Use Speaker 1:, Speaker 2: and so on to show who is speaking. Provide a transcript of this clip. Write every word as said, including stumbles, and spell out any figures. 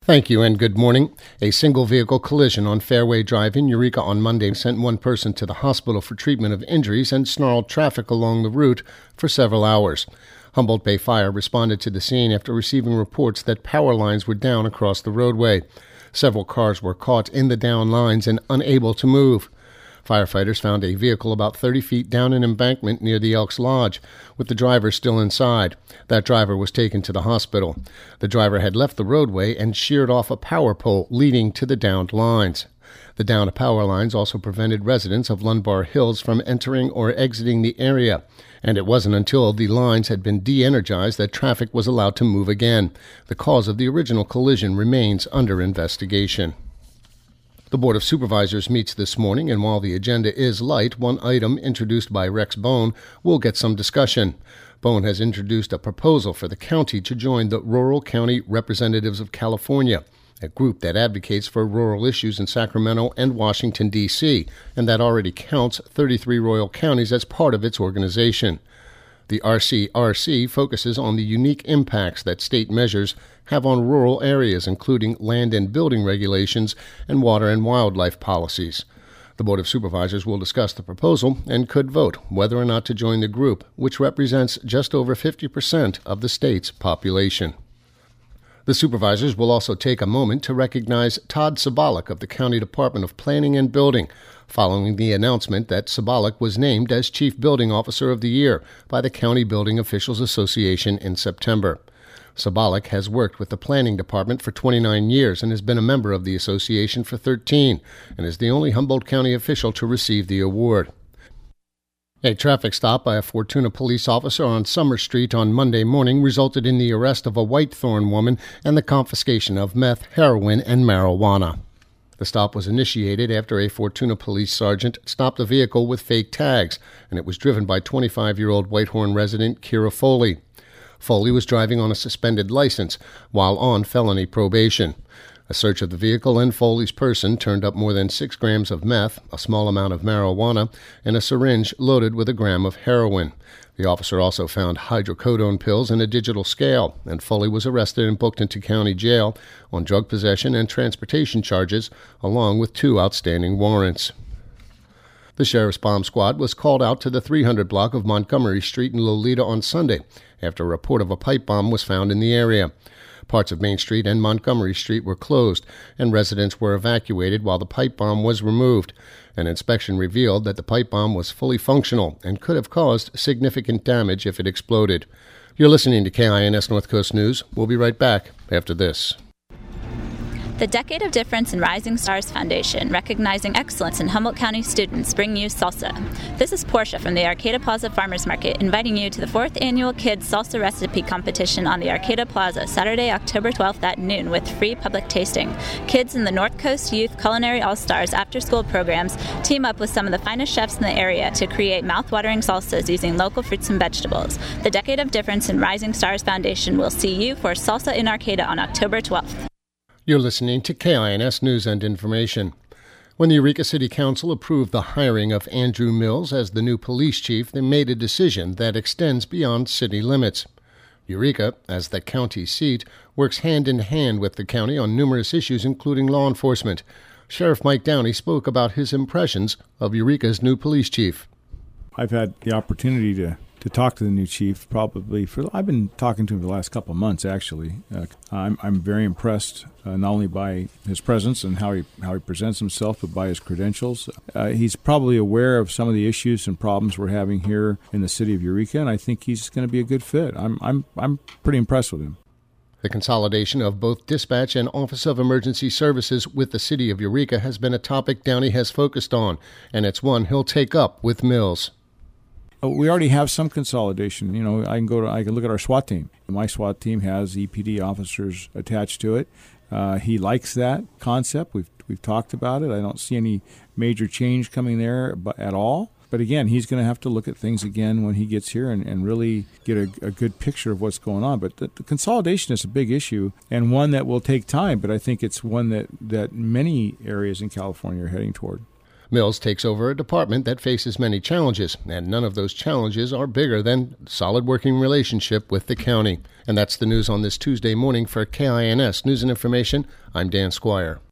Speaker 1: Thank you and good morning. A single vehicle collision on Fairway Drive in Eureka on Monday sent one person to the hospital for treatment of injuries and snarled traffic along the route for several hours. Humboldt Bay Fire responded to the scene after receiving reports that power lines were down across the roadway. Several cars were caught in the down lines and unable to move. Firefighters found a vehicle about thirty feet down an embankment near the Elks Lodge, with the driver still inside. That driver was taken to the hospital. The driver had left the roadway and sheared off a power pole leading to the downed lines. The downed power lines also prevented residents of Lunbar Hills from entering or exiting the area, and it wasn't until the lines had been de-energized that traffic was allowed to move again. The cause of the original collision remains under investigation. The Board of Supervisors meets this morning, and while the agenda is light, one item introduced by Rex Bone will get some discussion. Bone has introduced a proposal for the county to join the Rural County Representatives of California, a group that advocates for rural issues in Sacramento and Washington, D C, and that already counts thirty-three rural counties as part of its organization. The R C R C focuses on the unique impacts that state measures have on rural areas, including land and building regulations and water and wildlife policies. The Board of Supervisors will discuss the proposal and could vote whether or not to join the group, which represents just over fifty percent of the state's population. The supervisors will also take a moment to recognize Todd Sabalik of the County Department of Planning and Building, following the announcement that Sabalik was named as Chief Building Officer of the Year by the County Building Officials Association in September. Sabalik has worked with the Planning Department for twenty-nine years and has been a member of the association for thirteen, and is the only Humboldt County official to receive the award. A traffic stop by a Fortuna police officer on Summer Street on Monday morning resulted in the arrest of a Whitethorn woman and the confiscation of meth, heroin, and marijuana. The stop was initiated after a Fortuna police sergeant stopped a vehicle with fake tags, and it was driven by twenty-five-year-old Whitehorn resident Kira Foley. Foley was driving on a suspended license while on felony probation. A search of the vehicle and Foley's person turned up more than six grams of meth, a small amount of marijuana, and a syringe loaded with a gram of heroin. The officer also found hydrocodone pills and a digital scale, and Foley was arrested and booked into county jail on drug possession and transportation charges, along with two outstanding warrants. The sheriff's bomb squad was called out to the three hundred block of Montgomery Street in Lolita on Sunday after a report of a pipe bomb was found in the area. Parts of Main Street and Montgomery Street were closed, and residents were evacuated while the pipe bomb was removed. An inspection revealed that the pipe bomb was fully functional and could have caused significant damage if it exploded. You're listening to K I N S North Coast News. We'll be right back after this.
Speaker 2: The Decade of Difference and Rising Stars Foundation, recognizing excellence in Humboldt County students, bring you Salsa. This is Portia from the Arcata Plaza Farmers Market, inviting you to the fourth Annual Kids Salsa Recipe Competition on the Arcata Plaza, Saturday, October twelfth at noon, with free public tasting. Kids in the North Coast Youth Culinary All-Stars after-school programs team up with some of the finest chefs in the area to create mouth-watering salsas using local fruits and vegetables. The Decade of Difference and Rising Stars Foundation will see you for Salsa in Arcata on October twelfth.
Speaker 1: You're listening to K I N S News and Information. When the Eureka City Council approved the hiring of Andrew Mills as the new police chief, they made a decision that extends beyond city limits. Eureka, as the county seat, works hand in hand with the county on numerous issues, including law enforcement. Sheriff Mike Downey spoke about his impressions of Eureka's new police chief.
Speaker 3: I've had the opportunity to to talk to the new chief probably for, I've been talking to him for the last couple of months, actually. Uh, I'm, I'm very impressed uh, not only by his presence and how he how he presents himself, but by his credentials. Uh, he's probably aware of some of the issues and problems we're having here in the city of Eureka, and I think he's going to be a good fit. I'm I'm I'm pretty impressed with him.
Speaker 1: The consolidation of both dispatch and Office of Emergency Services with the city of Eureka has been a topic Downey has focused on, and it's one he'll take up with Mills.
Speaker 3: We already have some consolidation. You know, I can go to, I can look at our SWAT team. My SWAT team has E P D officers attached to it. Uh, he likes that concept. We've we've talked about it. I don't see any major change coming there but at all. But again, he's going to have to look at things again when he gets here and, and really get a, a good picture of what's going on. But the, the consolidation is a big issue and one that will take time, but I think it's one that, that many areas in California are heading toward.
Speaker 1: Mills takes over a department that faces many challenges, and none of those challenges are bigger than solid working relationship with the county. And that's the news on this Tuesday morning. For K I N S News and Information, I'm Dan Squire.